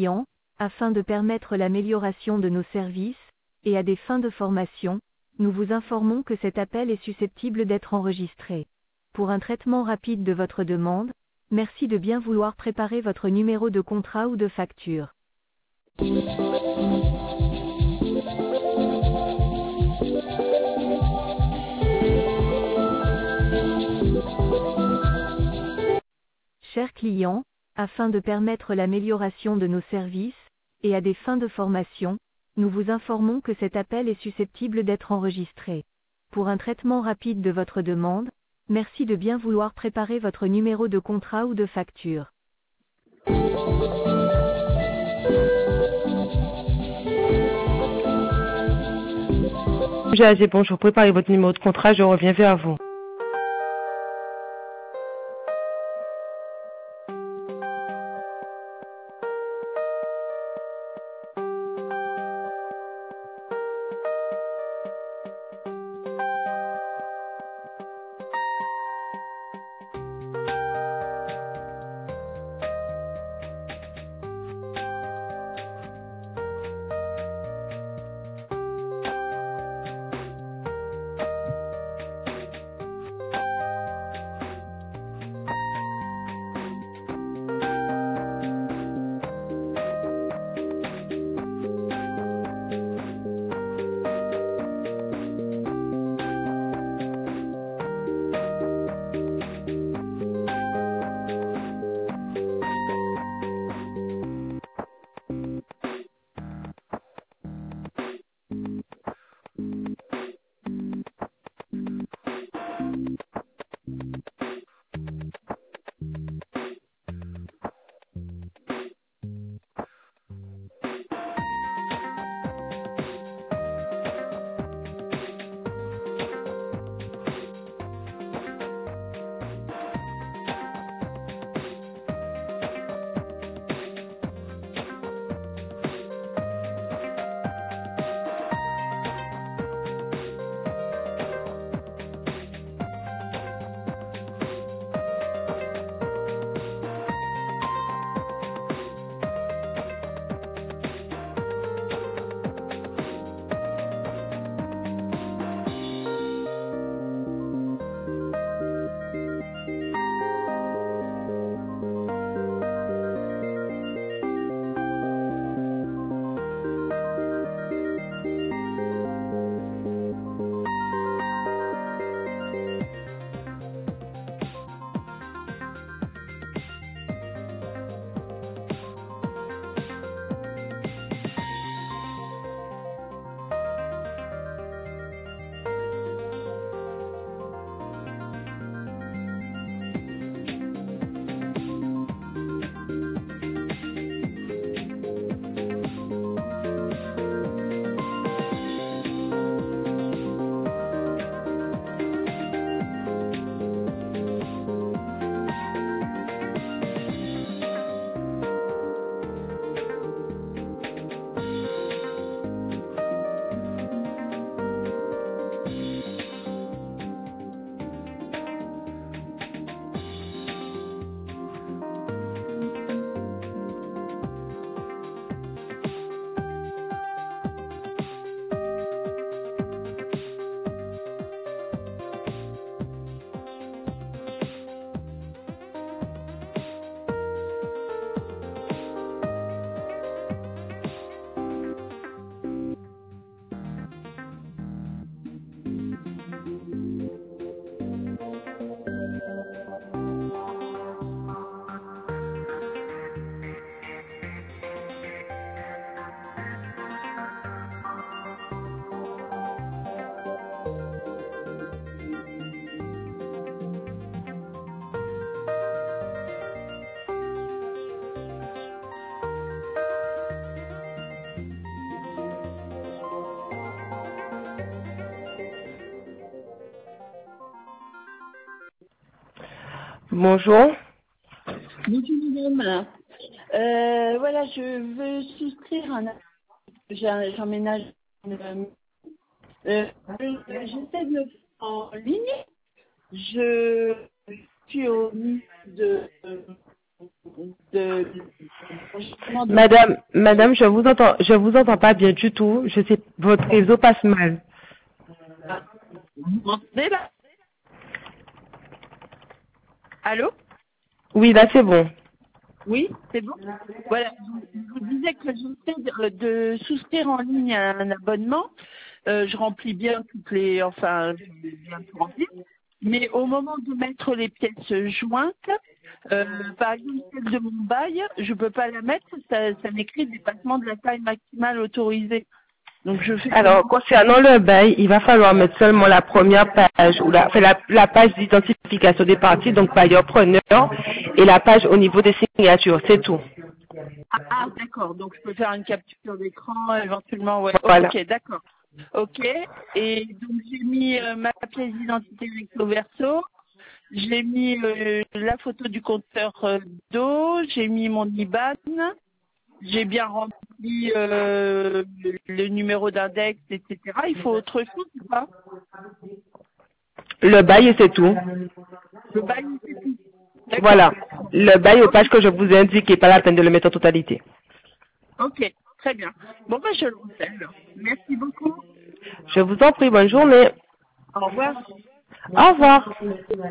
client, afin de permettre l'amélioration de nos services, et à des fins de formation, nous vous informons que cet appel est susceptible d'être enregistré. Pour un traitement rapide de votre demande, merci de bien vouloir préparer votre numéro de contrat ou de facture. Chers clients, afin de permettre l'amélioration de nos services, et à des fins de formation, nous vous informons que cet appel est susceptible d'être enregistré. Pour un traitement rapide de votre demande, merci de bien vouloir préparer votre numéro de contrat ou de facture. Jazé, bonjour, préparez votre numéro de contrat, je reviens vers vous. Bonjour. Bonjour madame. Voilà, je veux souscrire j'emménage. J'essaie de le faire en ligne. Je suis au niveau de Madame, je vous entends pas bien du tout. Je sais, votre réseau passe mal. Vous m'entendez là? Allô? Oui, là c'est bon. Oui, c'est bon. Voilà, je vous disais que j'essaie de souscrire en ligne un abonnement. Je remplis bien je vais bien tout remplir. Mais au moment de mettre les pièces jointes, par exemple celle de mon bail, je peux pas la mettre, ça m'écrit dépassement de la taille maximale autorisée. Donc je fais. Alors, concernant le bail, il va falloir mettre seulement la première page, ou la page d'identification des parties, donc bailleur-preneur, et la page au niveau des signatures, c'est tout. Ah, d'accord, donc je peux faire une capture d'écran éventuellement, ouais. Voilà. Ok, d'accord. Ok, et donc j'ai mis ma pièce d'identité recto verso, j'ai mis la photo du compteur d'eau, j'ai mis mon IBAN, j'ai bien rempli le numéro d'index, etc. Il faut autre chose ou pas? Le bail et c'est tout. Le bail, c'est tout. D'accord. Voilà. Le bail aux pages que je vous ai indiquées, pas la peine de le mettre en totalité. Ok, très bien. Bon, ben je le refais alors. Merci beaucoup. Je vous en prie, bonne journée. Au revoir. Au revoir.